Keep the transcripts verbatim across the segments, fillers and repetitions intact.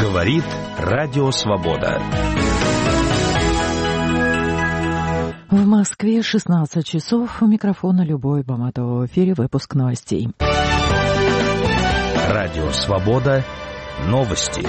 Говорит Радио Свобода. В Москве шестнадцать часов. У микрофона Любовь Баматова. В эфире выпуск новостей. Радио Свобода. Новости.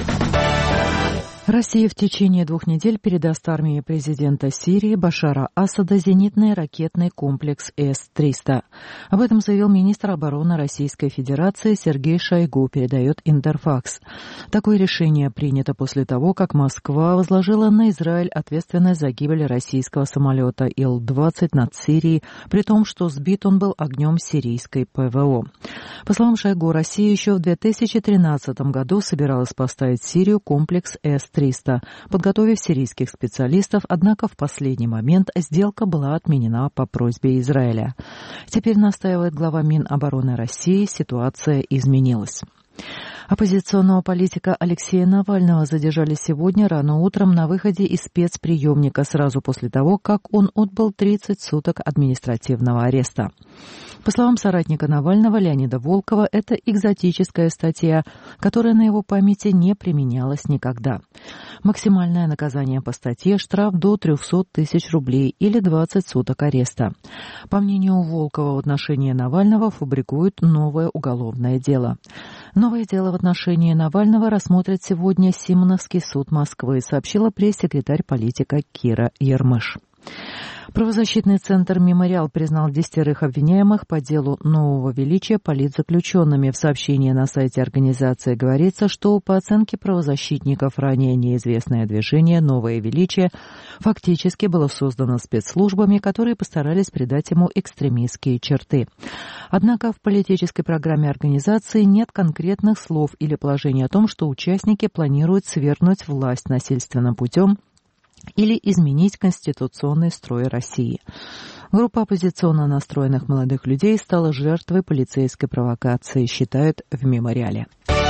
Россия в течение двух недель передаст армии президента Сирии Башара Асада зенитный ракетный комплекс эс триста. Об этом заявил министр обороны Российской Федерации Сергей Шойгу, передает Интерфакс. Такое решение принято после того, как Москва возложила на Израиль ответственность за гибель российского самолета Ил двадцать над Сирией, при том, что сбит он был огнем сирийской ПВО. По словам Шойгу, Россия еще в две тысячи тринадцатом году собиралась поставить в Сирию комплекс эс триста, подготовив сирийских специалистов, однако в последний момент сделка была отменена по просьбе Израиля. Теперь, настаивает глава Минобороны России, ситуация изменилась. Оппозиционного политика Алексея Навального задержали сегодня рано утром на выходе из спецприемника сразу после того, как он отбыл тридцать суток административного ареста. По словам соратника Навального Леонида Волкова, это экзотическая статья, которая на его памяти не применялась никогда. Максимальное наказание по статье – штраф до трехсот тысяч рублей или двадцать суток ареста. По мнению Волкова, в отношении Навального фабрикуют новое уголовное дело. Новое дело в отношении Навального рассмотрит сегодня Симоновский суд Москвы, сообщила пресс-секретарь политика Кира Ермыш. Правозащитный центр «Мемориал» признал десятерых обвиняемых по делу Нового Величия политзаключенными. В сообщении на сайте организации говорится, что по оценке правозащитников ранее неизвестное движение «Новое Величие» фактически было создано спецслужбами, которые постарались придать ему экстремистские черты. Однако в политической программе организации нет конкретных слов или положений о том, что участники планируют свергнуть власть насильственным путем или изменить конституционный строй России. Группа оппозиционно настроенных молодых людей стала жертвой полицейской провокации, считают в «Мемориале».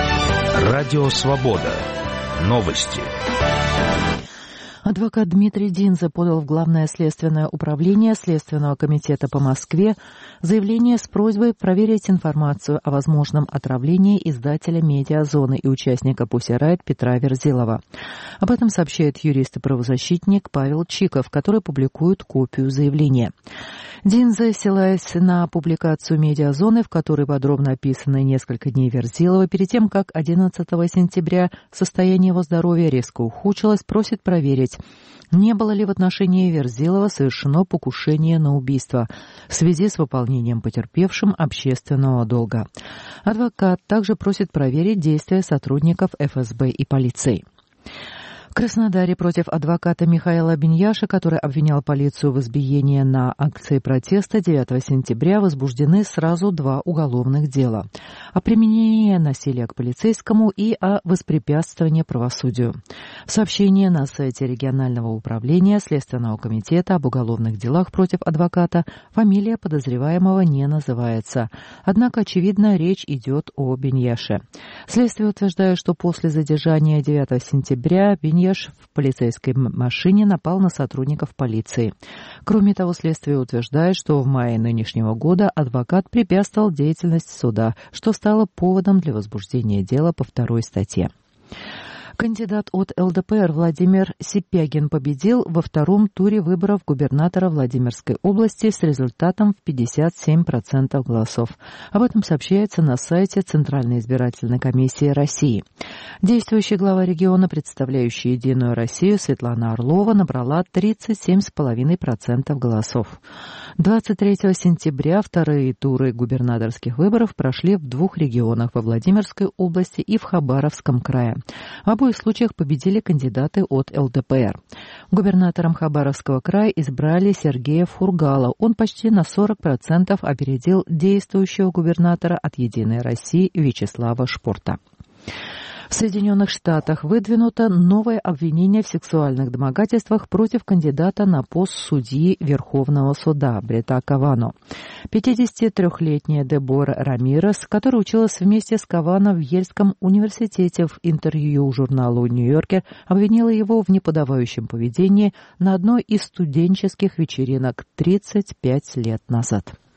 Радио Свобода. Новости. Адвокат Дмитрий Динза подал в Главное следственное управление Следственного комитета по Москве заявление с просьбой проверить информацию о возможном отравлении издателя «Медиазоны» и участника «Пусси Райт» Петра Верзилова. Об этом сообщает юрист и правозащитник Павел Чиков, который публикует копию заявления. Динза, ссылаясь на публикацию «Медиазоны», в которой подробно описаны несколько дней Верзилова, перед тем, как одиннадцатого сентября состояние его здоровья резко ухудшилось, просит проверить, не было ли в отношении Верзилова совершено покушение на убийство в связи с выполнением потерпевшим общественного долга. Адвокат также просит проверить действия сотрудников эф эс бэ и полиции. В Краснодаре против адвоката Михаила Биньяша, который обвинял полицию в избиении на акции протеста девятого сентября, возбуждены сразу два уголовных дела о применении насилия к полицейскому и о воспрепятствовании правосудию. В сообщении на сайте регионального управления Следственного комитета об уголовных делах против адвоката фамилия подозреваемого не называется. Однако, очевидно, речь идет о Биньяше. Следствие утверждает, что после задержания девятого сентября Биньяш в полицейской машине напал на сотрудников полиции. Кроме того, следствие утверждает, что в мае нынешнего года адвокат препятствовал деятельности суда, что стало поводом для возбуждения дела по второй статье. Кандидат от эл дэ пэ эр Владимир Сипягин победил во втором туре выборов губернатора Владимирской области с результатом в пятьдесят семь процентов голосов. Об этом сообщается на сайте Центральной избирательной комиссии России. Действующий глава региона, представляющий Единую Россию, Светлана Орлова, набрала тридцать семь целых пять десятых процента голосов. двадцать третьего сентября вторые туры губернаторских выборов прошли в двух регионах, во Владимирской области и в Хабаровском крае. В обоих случаях победили кандидаты от эл дэ пэ эр. Губернатором Хабаровского края избрали Сергея Фургала. Он почти на сорок процентов опередил действующего губернатора от «Единой России» Вячеслава Шпорта. В Соединенных Штатах выдвинуто новое обвинение в сексуальных домогательствах против кандидата на пост судьи Верховного суда Бретта Кавано. пятидесятитрёхлетняя Дебора Рамирес, которая училась вместе с Кавано в Йельском университете, в интервью журналу «Нью-Йоркер» обвинила его в неподобающем поведении на одной из студенческих вечеринок тридцать пять лет назад.